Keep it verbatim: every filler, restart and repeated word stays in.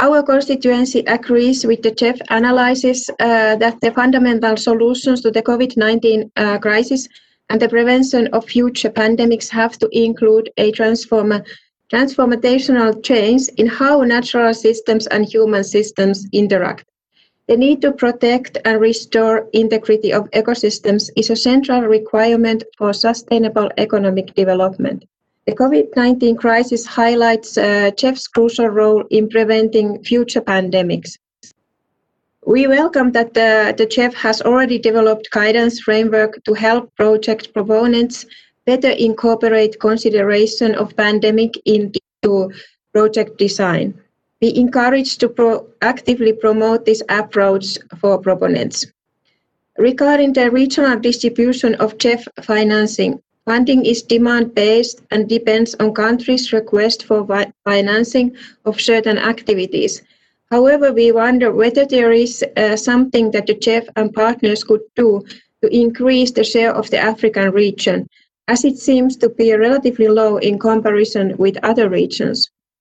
Our constituency agrees with the C E F analysis uh, that the fundamental solutions to the COVID nineteen uh, crisis and the prevention of future pandemics have to include a transform transformational change in how natural systems and human systems interact. The need to protect and restore integrity of ecosystems is a central requirement for sustainable economic development. The COVID nineteen crisis highlights uh, C E F's crucial role in preventing future pandemics. We welcome that the, the C E F has already developed guidance framework to help project proponents better incorporate consideration of pandemic into project design. We encourage to proactively promote this approach for proponents. Regarding the regional distribution of C E F financing, funding is demand-based and depends on countries' request for financing of certain activities. However, we wonder whether there is uh, something that the C E F and partners could do to increase the share of the African region, as it seems to be relatively low in comparison with other regions.